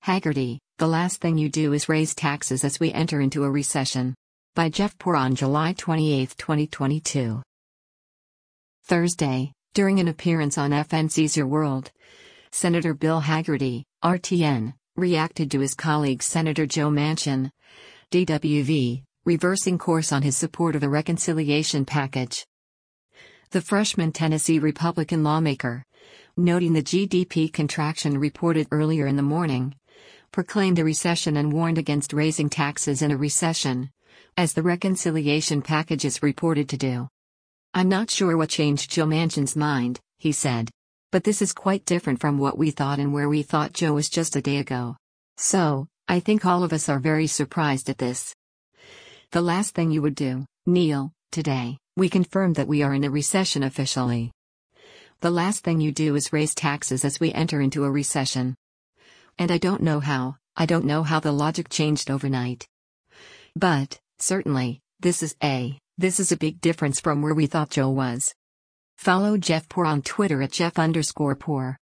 Haggerty, the last thing you do is raise taxes as we enter into a recession. By Jeff Poor on July 28, 2022. Thursday, during an appearance on FNC's Your World, Senator Bill Haggerty, RTN, reacted to his colleague Senator Joe Manchin, DWV, reversing course on his support of the reconciliation package. The freshman Tennessee Republican lawmaker, noting the GDP contraction reported earlier in the morning, proclaimed a recession and warned against raising taxes in a recession, as the reconciliation package is reported to do. "I'm not sure what changed Joe Manchin's mind," he said. "But this is quite different from what we thought and where we thought Joe was just a day ago. So, I think all of us are very surprised at this. The last thing you would do, Neil, today, we confirmed that we are in a recession officially. The last thing you do is raise taxes as we enter into a recession. And I don't know how the logic changed overnight. But, certainly, this is a big difference from where we thought Joe was." Follow Jeff Poor on Twitter at Jeff_Poor.